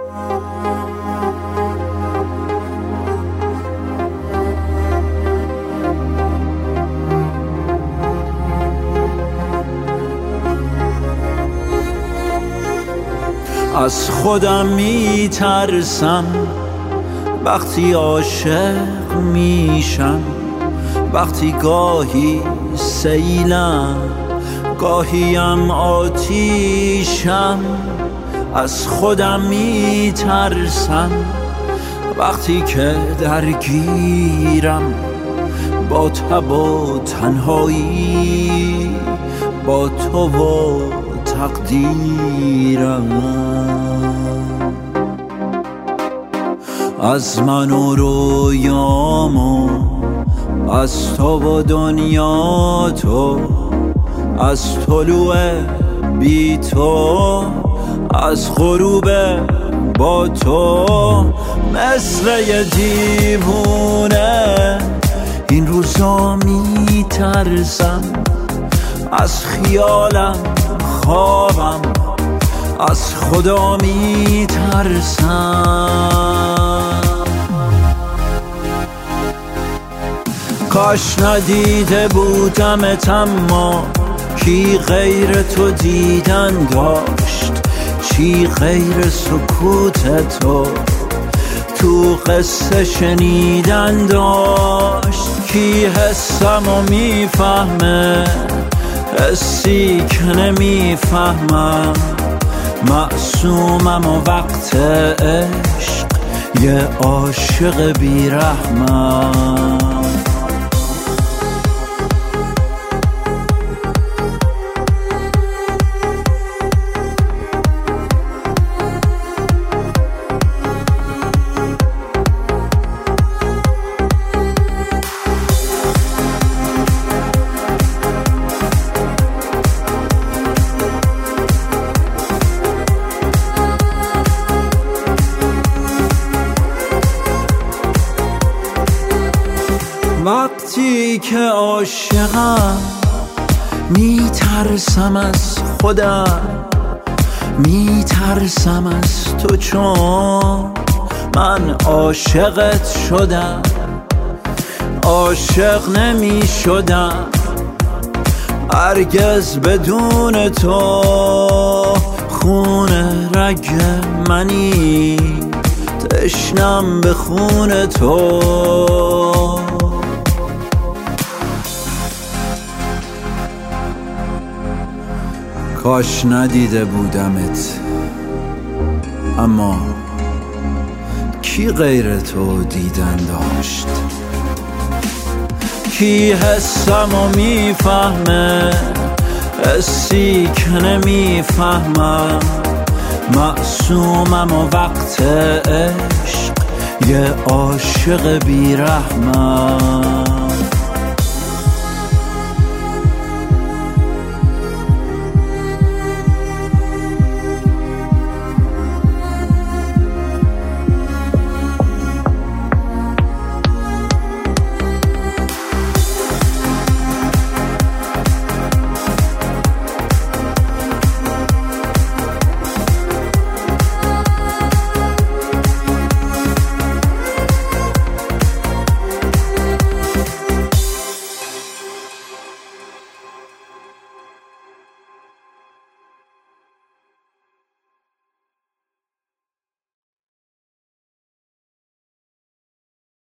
از خودم میترسم وقتی عاشق میشم، وقتی گاهی سیلم گاهیم آتیشم. از خودم میترسم وقتی که درگیرم با تب و تنهایی، با تو و تقدیرم. از من و رویام و از تو و دنیا تو، از طلوع بی تو، از غروب با تو. مثل یه دیوونه این روزا میترسم، از خیالم خوابم از خدا میترسم. کاش ندیده بودمت، اما کی غیر تو دیدن داشت؟ چی غیر سکوت تو قصه شنیدن داشت؟ کی حسمو میفهمه، حسی که نمیفهمم، معصومم و وقت عشق یه عاشق بیرحمم. وقتی که عاشقم میترسم از خودم، میترسم از تو، چون من عاشقت شدم. عاشق نمی شدم هرگز بدون تو، خون رگ منی تشنم به خون تو. کاش ندیده بودمت، اما کی غیر تو دیدن داشت؟ کی حسمو میفهمه، حسی که نمیفهمم، معصومم و وقت عشق یه عاشق بیرحمم.